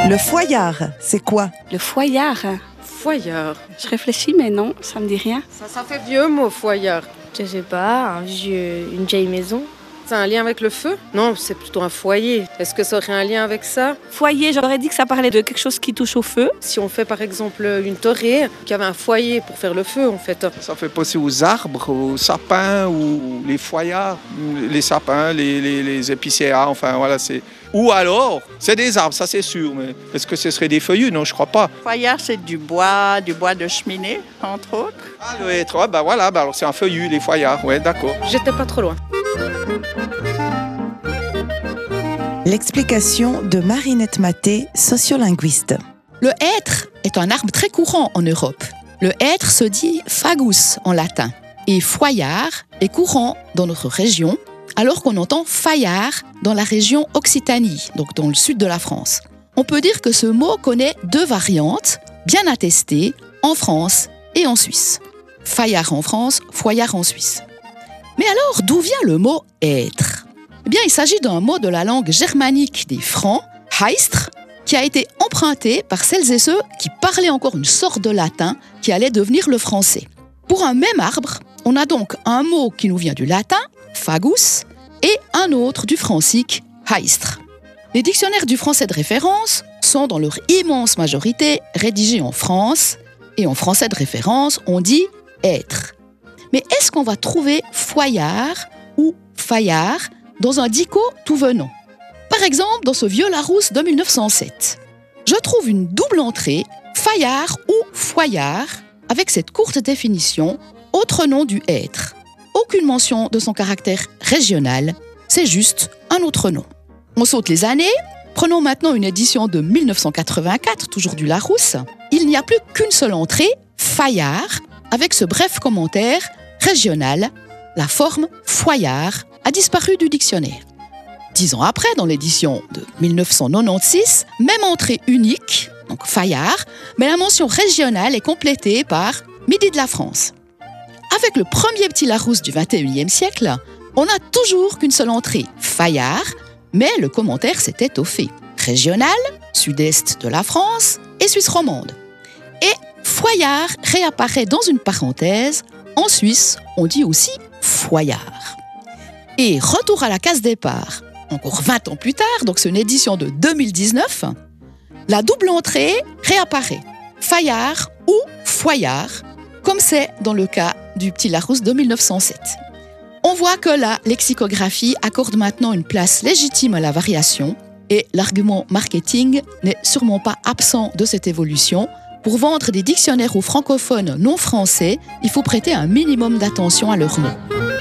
Le foyard, c'est quoi? Le foyard. Foyard. Je réfléchis, mais non, ça me dit rien. Ça fait vieux mot, foyard. Je sais pas, une vieille maison. C'est un lien avec le feu? Non, c'est plutôt un foyer. Est-ce que ça aurait un lien avec ça? Foyer, j'aurais dit que ça parlait de quelque chose qui touche au feu. Si on fait par exemple une torée, qui avait un foyer pour faire le feu en fait. Ça fait penser aux arbres, aux sapins ou les foyards, les sapins, les épicéas, enfin voilà, c'est... Ou alors, c'est des arbres, ça c'est sûr, mais est-ce que ce serait des feuillus? Non, je crois pas. Foyard, c'est du bois de cheminée, entre autres. Ah, le hêtre, ouais, voilà, alors c'est un feuillu, les foyards, ouais, d'accord. J'étais pas trop loin. L'explication de Marinette Maté, sociolinguiste. Le hêtre est un arbre très courant en Europe. Le hêtre se dit fagus en latin. Et foyard est courant dans notre région, alors qu'on entend faillard dans la région Occitanie, donc dans le sud de la France. On peut dire que ce mot connaît deux variantes, bien attestées, en France et en Suisse. Faillard en France, foyard en Suisse. Mais alors, d'où vient le mot être? Eh bien, il s'agit d'un mot de la langue germanique des Francs, heistre, qui a été emprunté par celles et ceux qui parlaient encore une sorte de latin qui allait devenir le français. Pour un même arbre, on a donc un mot qui nous vient du latin, fagus, et un autre du francique, heistre. Les dictionnaires du français de référence sont dans leur immense majorité rédigés en France, et en français de référence, on dit être. Mais est-ce qu'on va trouver foyard ou faillard dans un dico tout venant? Par exemple, dans ce vieux Larousse de 1907, je trouve une double entrée, faillard ou foyard, avec cette courte définition, autre nom du être. Aucune mention de son caractère régional, c'est juste un autre nom. On saute les années, prenons maintenant une édition de 1984, toujours du Larousse. Il n'y a plus qu'une seule entrée, faillard, avec ce bref commentaire, régional, la forme foyard a disparu du dictionnaire. 10 ans après, dans l'édition de 1996, même entrée unique, donc faillard, mais la mention régionale est complétée par Midi de la France. Avec le premier petit Larousse du XXIe siècle, on n'a toujours qu'une seule entrée, faillard, mais le commentaire s'est étoffé. Régional, sud-est de la France et Suisse romande. Et foyard réapparaît dans une parenthèse. En Suisse, on dit aussi foyard. Et retour à la case départ, encore 20 ans plus tard, donc c'est une édition de 2019, la double entrée réapparaît, faillard ou foyard, comme c'est dans le cas du petit Larousse de 1907. On voit que la lexicographie accorde maintenant une place légitime à la variation et l'argument marketing n'est sûrement pas absent de cette évolution. Pour vendre des dictionnaires aux francophones non français, il faut prêter un minimum d'attention à leurs mots.